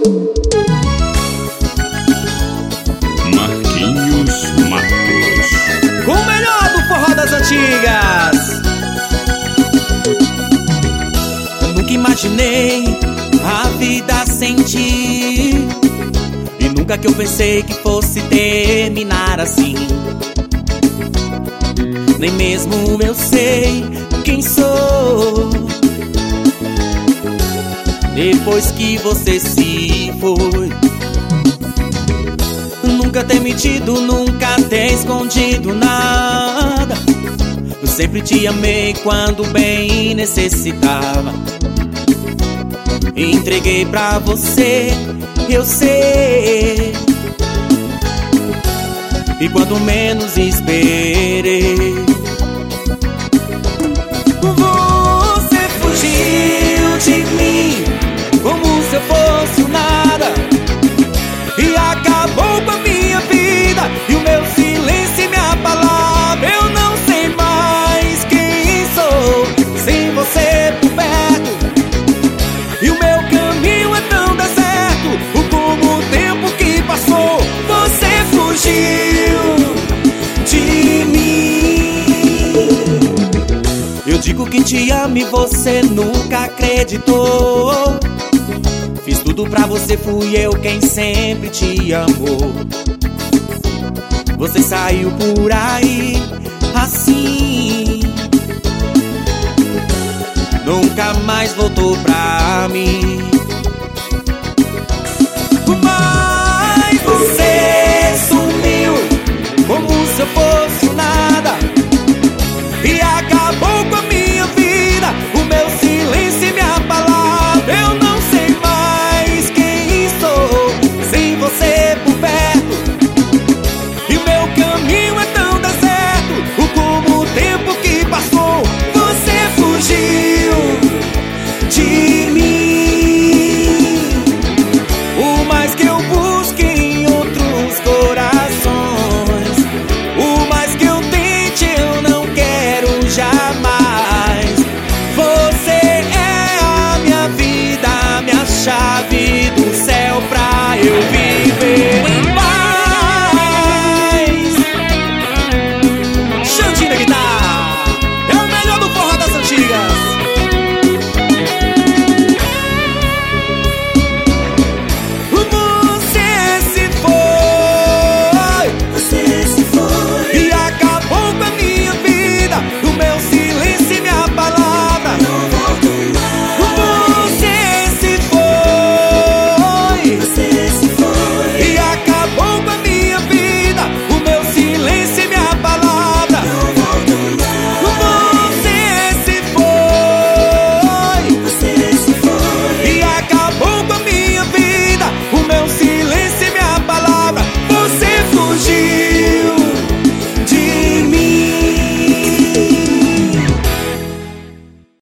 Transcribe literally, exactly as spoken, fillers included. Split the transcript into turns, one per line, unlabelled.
Marquinhos Matos,
com o melhor do forró das antigas. Eu nunca imaginei a vida sem ti, e nunca que eu pensei que fosse terminar assim. Nem mesmo eu sei quem sou depois que você se foi. Nunca ter mentido, nunca ter escondido nada. Eu sempre te amei quando bem necessitava. Entreguei pra você, eu sei. E quando menos esperei, você fugiu de mim como se eu fosse o nada, e acabou com a minha vida, e o meu silêncio e minha palavra. Eu não sei mais quem sou sem você por perto, e o meu caminho é tão deserto como o tempo que passou. Você fugiu de mim. Eu digo que te amo e você nunca acreditou. Fiz tudo pra você, fui eu quem sempre te amou. Você saiu por aí assim, nunca mais voltou pra mim.